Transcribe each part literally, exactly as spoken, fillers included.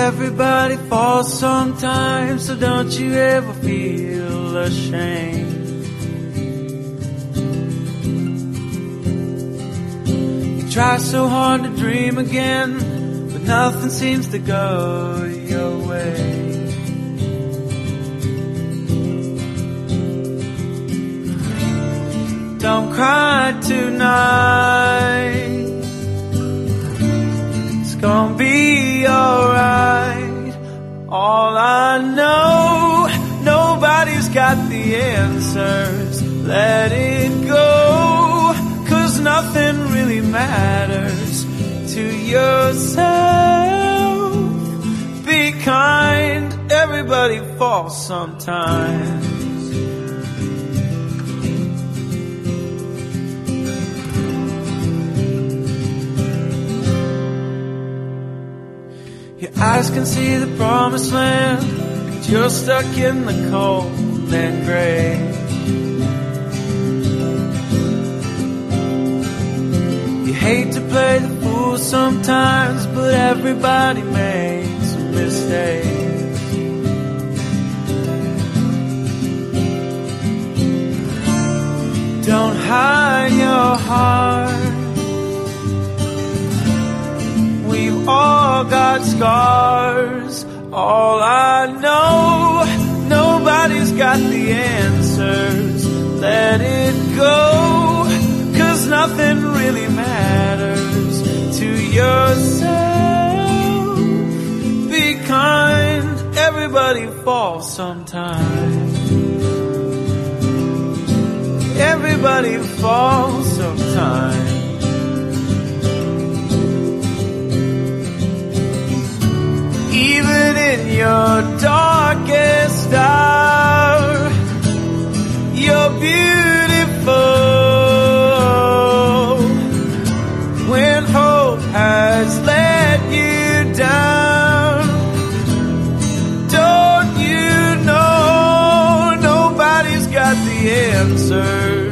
Everybody falls sometimes, so don't you ever feel ashamed. You try so hard to dream again, but nothing seems to go your way. Don't cry tonight, it's gonna be alright. All I know, nobody's got the answers. Let it go, 'cause nothing really matters to yourself. Be kind, everybody falls sometimes. Your eyes can see the promised land, but you're stuck in the cold and gray. You hate to play the fool sometimes, but everybody makes mistakes. Don't hide your heart, we've all got scars. All I know, nobody's got the answers. Let it go, 'cause nothing really matters to yourself. Be kind, everybody falls sometimes. Everybody falls sometimes. Even in your darkest hour, you're beautiful. When hope has let you down, don't you know nobody's got the answers.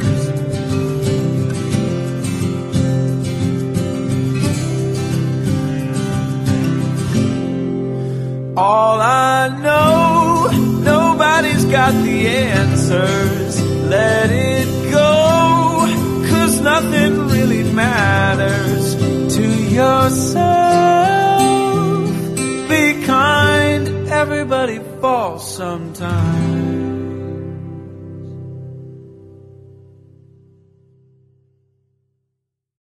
All I know, nobody's got the answers. Let it go, 'cause nothing really matters to yourself. Be kind, everybody falls sometimes.